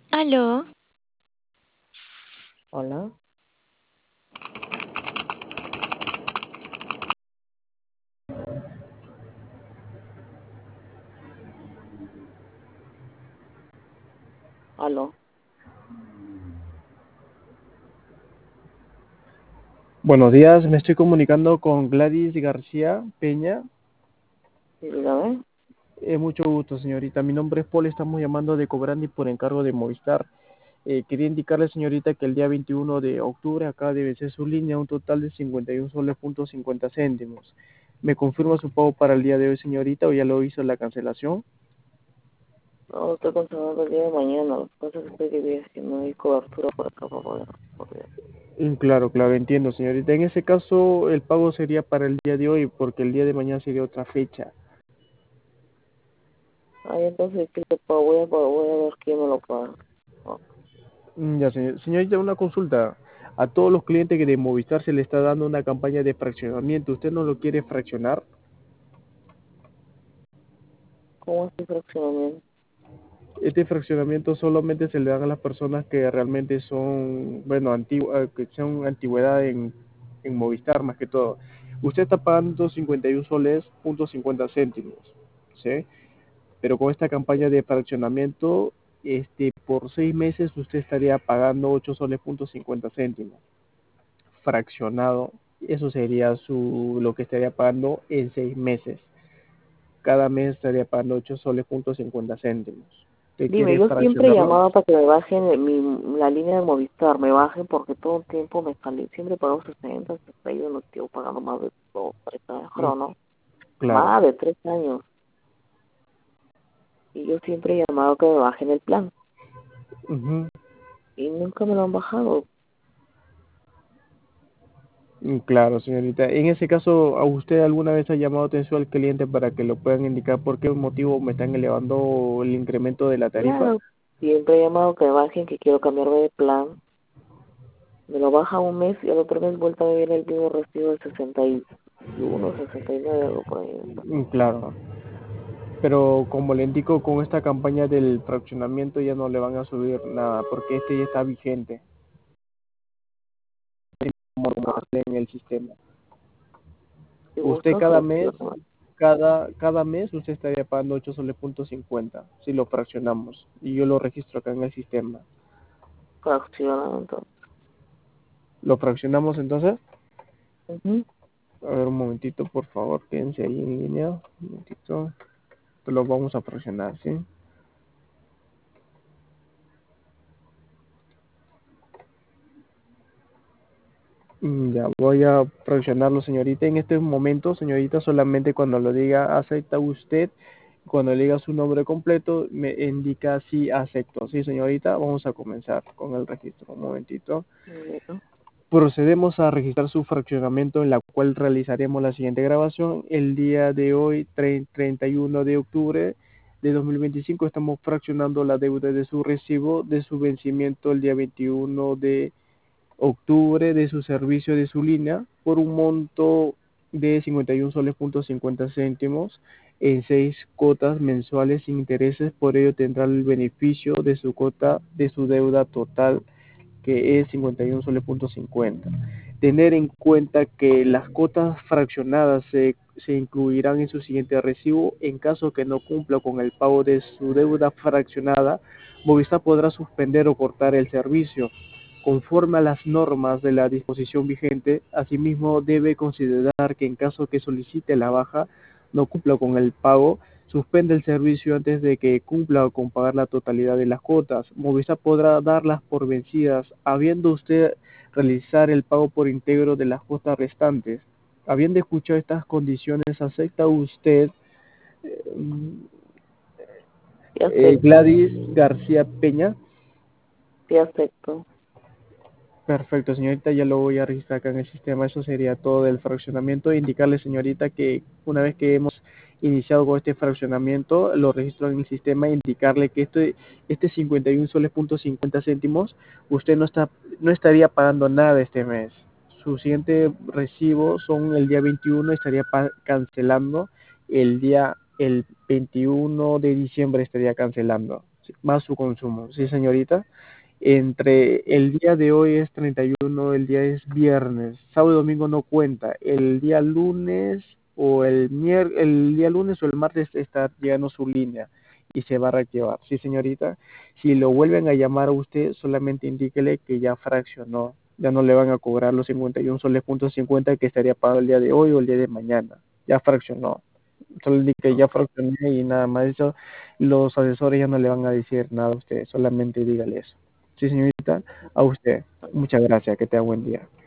Aló, Hola, aló, Buenos días, me estoy comunicando con Gladys García Peña. sí, dígame. Mucho gusto, señorita. Mi nombre es Paul, estamos llamando de Cobrandi por encargo de Movistar. Quería indicarle, señorita, que el día 21 de octubre acá debe ser su línea un total de 51 soles punto 50 céntimos. ¿Me confirma su pago para el día de hoy, señorita, o ya lo hizo la cancelación? No, estoy conservando el día de mañana. Lo que pasa es que estoy de viaje, no hay cobertura por acá para poder. Claro, claro, entiendo, señorita. En ese caso, el pago sería para el día de hoy, porque el día de mañana sería otra fecha. Ay, entonces, ¿qué le pago? Voy a ver quién me lo paga. Oh, Ya, señorita, una consulta. A todos los clientes que de Movistar se le está dando una campaña de fraccionamiento. ¿Usted no lo quiere fraccionar? ¿cómo es el fraccionamiento? Este fraccionamiento solamente se le dan a las personas que realmente son, bueno, que son antigüedad en Movistar más que todo. Usted está pagando 51 soles punto 50 céntimos, ¿sí? Pero con esta campaña de fraccionamiento, por 6 meses usted estaría pagando 8 soles punto 50 céntimos. Fraccionado, eso sería lo que estaría pagando en 6 meses. Cada mes estaría pagando 8 soles punto 50 céntimos. ¿Usted Dime, quiere yo siempre fraccionarlo? llamaba para que me bajen la línea de Movistar, me bajen porque todo el tiempo me salí, siempre pago 60, 61, no estoy pagando más de 2, 3 años, Mm, creo, ¿no? Claro. Más de 3 años. Y yo siempre he llamado que me bajen el plan. Ujú. Y nunca me lo han bajado. Claro, señorita. En ese caso, ¿a usted alguna vez ha llamado atención al cliente para que lo puedan indicar por qué motivo me están elevando el incremento de la tarifa? Claro, siempre he llamado que me bajen, que quiero cambiarme de plan. Me lo baja un mes y al otro mes vuelta a ver el mismo recibo de 61, 69, algo por ahí. Claro. Pero como le indico, con esta campaña del fraccionamiento ya no le van a subir nada, porque este ya está vigente como Ah, sale en el sistema. si Usted gusta, cada solo mes, quiero que me cada mes usted estaría pagando 8 soles punto 50 si lo fraccionamos. Y yo lo registro acá en el sistema. fraccionen, entonces. ¿Lo fraccionamos entonces? Ujú. A ver, un momentito, por favor, quédense ahí en línea. Un momentito. Lo vamos a fraccionar, ¿sí? Ya, voy a fraccionarlo, señorita. En este momento, señorita, solamente cuando lo diga acepta usted, cuando le diga su nombre completo, me indica si acepto. Sí, señorita, vamos a comenzar con el registro. Un momentito. Bueno, Procedemos a registrar su fraccionamiento en la cual realizaremos la siguiente grabación. El día de hoy, 31 de octubre de 2025, estamos fraccionando la deuda de su recibo de su vencimiento el día 21 de octubre de su servicio de su línea por un monto de 51 soles punto 50 céntimos en 6 cuotas mensuales sin intereses. Por ello tendrá el beneficio de su cuota de su deuda total, que es 51 soles punto 50. Tener en cuenta que las cuotas fraccionadas se incluirán en su siguiente recibo. En caso que no cumpla con el pago de su deuda fraccionada, Movistar podrá suspender o cortar el servicio conforme a las normas de la disposición vigente. Asimismo, debe considerar que en caso que solicite la baja, no cumpla con el pago, suspende el servicio antes de que cumpla con pagar la totalidad de las cuotas. Movistar podrá darlas por vencidas, habiendo usted realizar el pago por íntegro de las cuotas restantes. Habiendo escuchado estas condiciones, ¿acepta usted, sí acepto, Gladys García Peña? sí acepto. Perfecto, señorita, ya lo voy a registrar acá en el sistema. Eso sería todo del fraccionamiento. Indicarle, señorita, que una vez que hemos iniciado con este fraccionamiento, lo registro en el sistema. Indicarle que este 51 soles punto 50 céntimos, usted no estaría pagando nada este mes. Su siguiente recibo son el día 21, estaría cancelando el 21 de diciembre estaría cancelando. más su consumo. Sí, señorita. Entre el día de hoy es 31, el día es viernes, sábado y domingo no cuenta. El día lunes o el día lunes o el martes está llegando su línea y se va a reactivar. Sí, señorita. Si lo vuelven a llamar a usted, solamente indíquele que ya fraccionó. Ya no le van a cobrar los 51 soles punto 50 que estaría pagado el día de hoy o el día de mañana. Ya fraccionó. Solo indique ya fraccioné y nada más. Eso, los asesores ya no le van a decir nada a usted. Solamente dígale eso. Sí, señorita, a usted. Muchas gracias. Que tenga buen día.